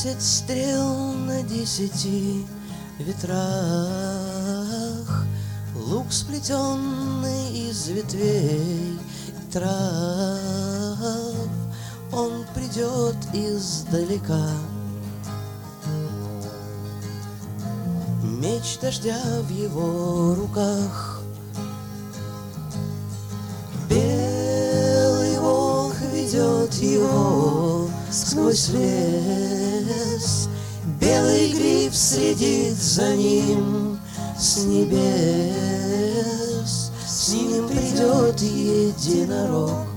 10 стрел на 10 ветрах, лук, сплетенный из ветвей и трав. Он придет издалека. Меч дождя в его руках. Белый волк ведет его сквозь лес. Белый гриф следит за ним с небес. С ним придет единорог.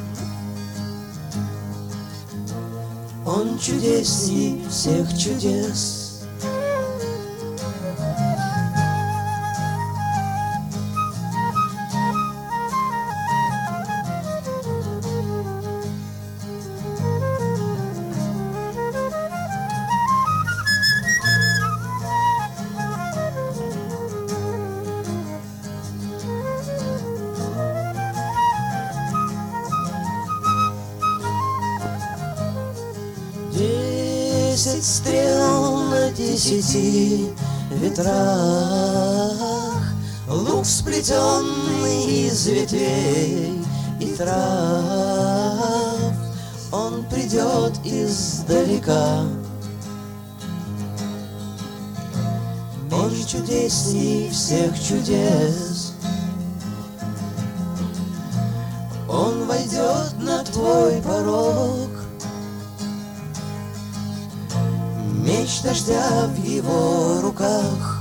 Он чудесней всех чудес. Десять стрел на 10 ветрах, лук, сплетенный из ветвей и трав. Он придет издалека. Он чудесней всех чудес. Он войдет на твой порог. Меч дождя в его руках.